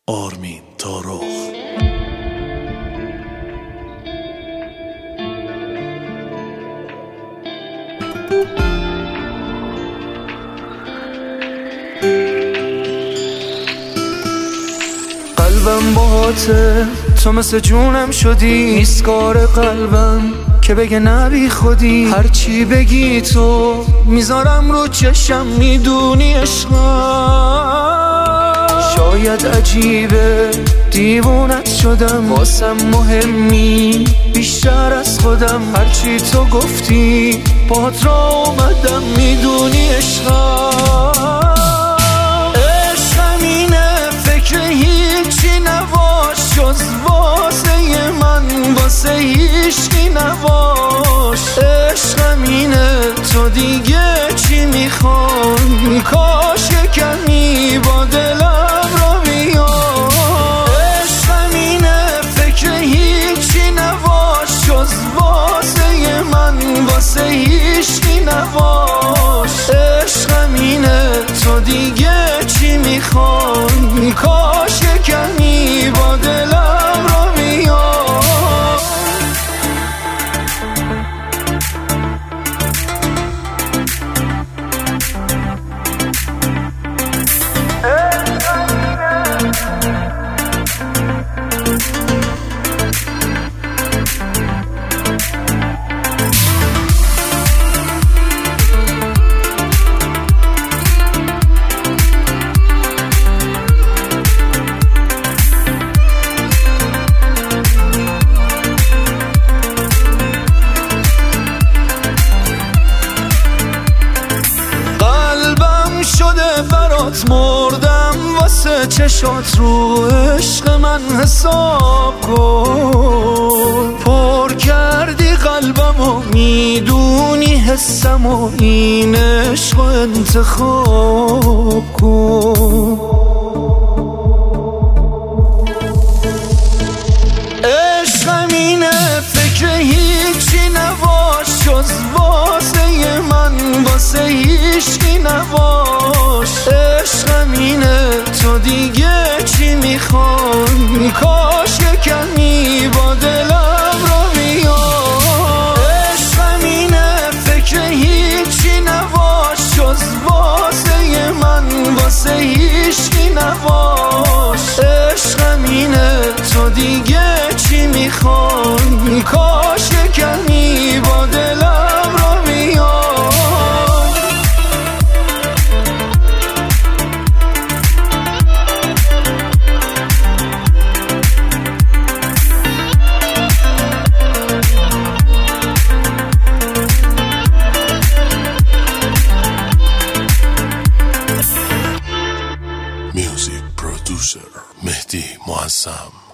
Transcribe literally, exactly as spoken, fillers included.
آرمین تارخ. قلبم باهاته، تو مثل جونم شدی، نیست کار قلبم که بگه نبی خودی. هرچی بگی تو میذارم رو چشم، میدونی عشقم. شاید عجیبه دیوونت شدم، واسم مهمی بیشتر از خودم. هرچی تو گفتی باهات را اومدم، میدونی عشقم. جز واسه من واسه هیچکی نباش. عشقم اینه، تو دیگه چی میخوای؟ کاش کمی با دلم رو بیای. عشقم اینه، فکر هیچی نباش. جز واسه من واسه هیچکی نباش. عشقم اینه، تو دیگه چی میخوای؟ کاش کمی با دلم رو بیای. شده برات مردم، واسه چشات رو عشق من حساب کن. پر کردی قلبمو، میدونی حسمو، این عشق انتخاب کن. عشقم اینه، فکر هیچی نباش. جز واسه من واسه هیچکی نباش. عشقم اینه، تو دیگه چی میخوای؟ کاش کمی با دلم رو بیای. عشقم اینه، فکر هیچی نباش. جز واسه من واسه هیچکی نباش. عشقم اینه، تو دیگه چی میخوای؟ کاش کمی با دلم رو بیای. میوزیک پرودوسر مهدی معظم.